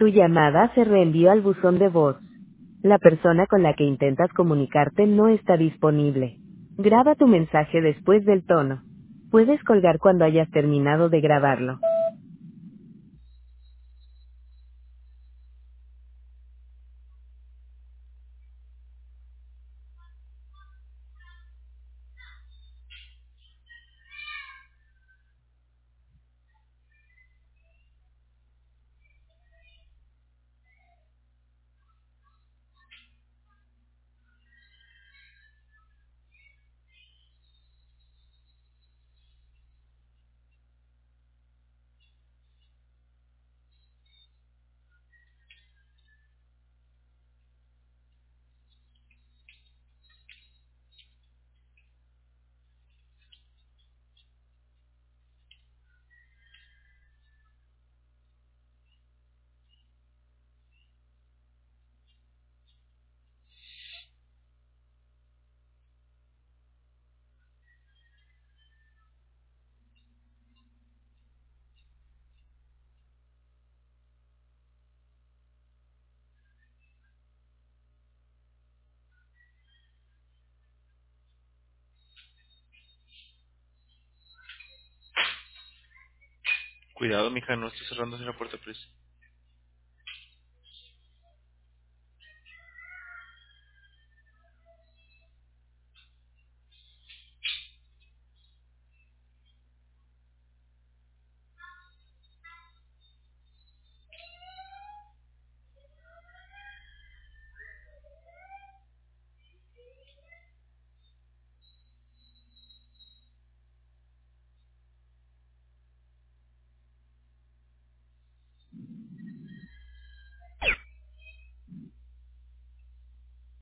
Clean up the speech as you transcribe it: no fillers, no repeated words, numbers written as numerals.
llamada se reenvió al buzón de voz. La persona con la que intentas comunicarte no está disponible. Graba tu mensaje después del tono. Puedes colgar cuando hayas terminado de grabarlo. Cuidado, mija, no estés cerrando la puerta, please.